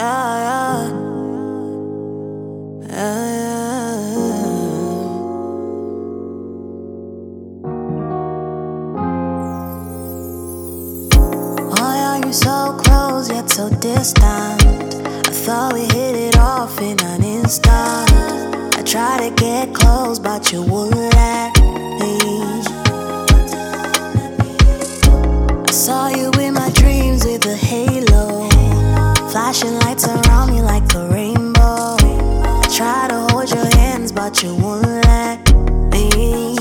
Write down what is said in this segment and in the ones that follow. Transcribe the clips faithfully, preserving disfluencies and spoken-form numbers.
yeah, yeah, yeah. Why are you so close yet so distant? I thought we hit it off in an instant. I tried to get close, but you wouldn't let me. I saw you in my dreams with a halo, flashing lights around me like a rainbow. I tried to hold your hands, but you wouldn't let me.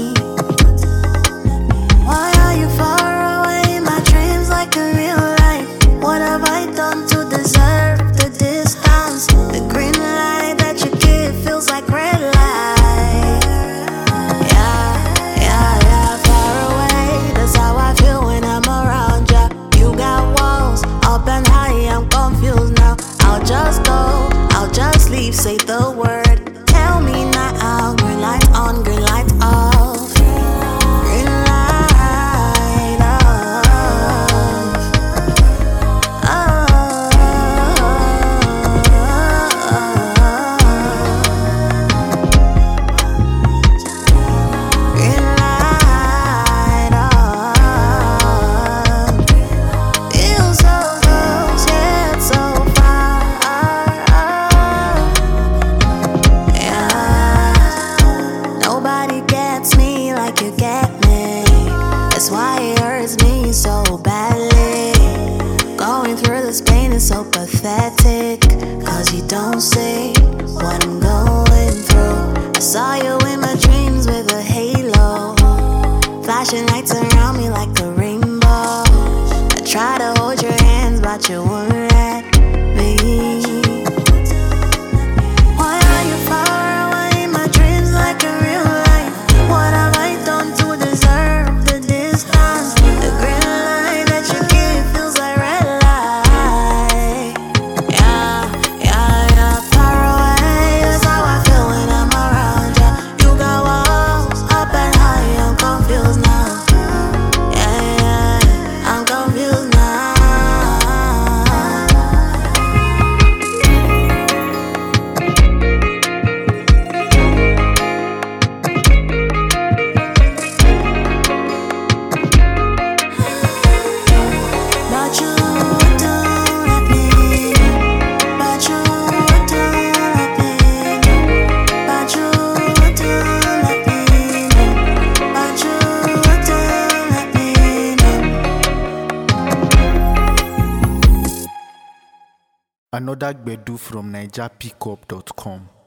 Why are you far away in my dreams like a real life? What have I done to deserve the distance? The green light that you give feels like red light. Yeah, yeah, yeah, far away. That's how I feel when I'm around ya. You got walls up and high, I'm confused now. I'll just go, I'll just leave, say the word. Tell me now, green light on, green light off. Green light off. Oh. Green light off. Feel so close yet so far. Yeah. Nobody gets me like you get me. That's why it hurts me so badly. Going through this pain is so pathetic, cause you don't see what I'm going through. I saw you in my dreams with a halo, flashing lights around me like a rainbow. I tried to hold your hands, but you wouldn't let me. Why are you far away in my dreams like a real life? What have I done to deserve the distance? The green light that you give feels like red light. Yeah, yeah, yeah, far away. That's how I feel when I'm around ya. You got walls up and high, I'm confused now. Yeah, yeah, I'm confused now. But you don't let me know. But you don't let me know. But you don't let me know. But you don't let me know. Another Gbedu from Niger Pickup dot com.